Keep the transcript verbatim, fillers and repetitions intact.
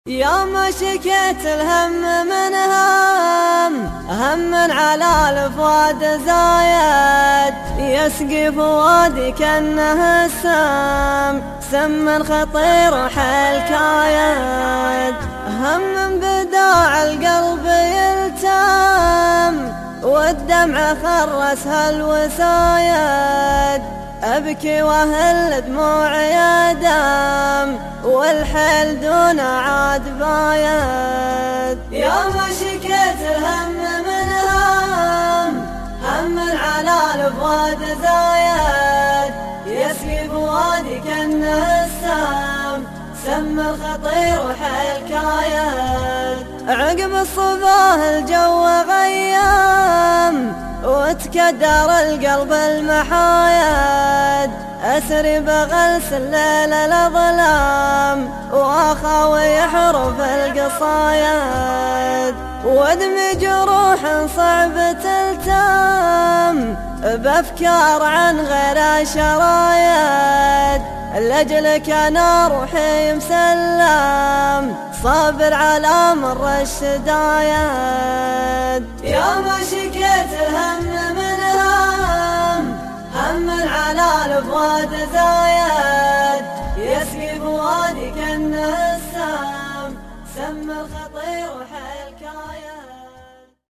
يوم شكيت الهم من هم هم على الفؤاد زايد، يسقي فؤادي كأنه السم سم خطير حيل كايد. هم بداع القلب يلتم والدمع خرسها الوسايد، أبكي وأهل دموعي دم والحيل دون عاد بايد. يوم شكيت الهم من هم هم على الفؤاد زايد، يسقي فؤادي كأنه السم سم الخطير وحيل كايد. عقب الصباح الجو غيم وتكدر القلب المحايد، أسري بغلس الليل الأظلام وأخاوي حروف القصايد، ودمي جروح صعب تلتم بأفكار عن غير شرايد. لأجلك أنا روحي مسلم صابر على مر الشدايد. يوم شكيت الهم من هم هم على الفؤاد زايد، يسقي فؤادي كأنه السم سم الخطر